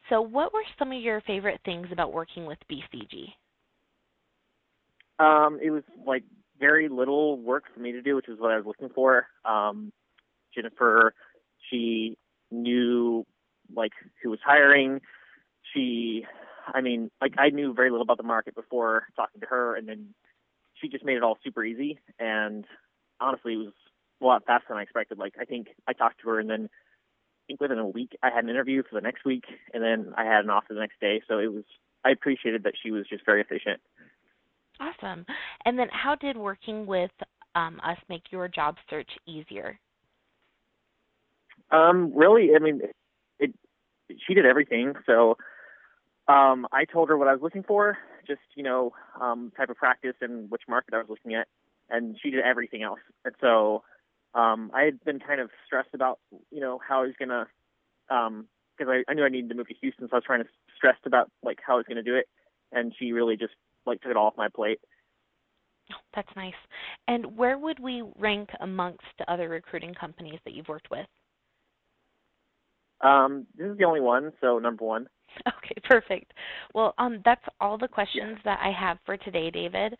So what were some of your favorite things about working with BCG? It was like very little work for me to do, which is what I was looking for. Jennifer, she knew like who was hiring. She, I mean, like I knew very little about the market before talking to her, and then she just made it all super easy. And honestly, it was a lot faster than I expected. Like I think I talked to her, and then I think within a week I had an interview for the next week, and then I had an offer the next day. So it was, I appreciated that she was just very efficient. Awesome. And then how did working with us make your job search easier? Really, I mean, it she did everything. So I told her what I was looking for, just type of practice and which market I was looking at, and she did everything else. And so I had been kind of stressed about how I was gonna because I knew I needed to move to Houston, so I was trying to stressed about like how I was gonna do it, and she really just like took it all off my plate. Oh, that's nice. And where would we rank amongst other recruiting companies that you've worked with? This is the only one, so number one. Okay, perfect. Well, that's all the Yeah. questions that I have for today, David.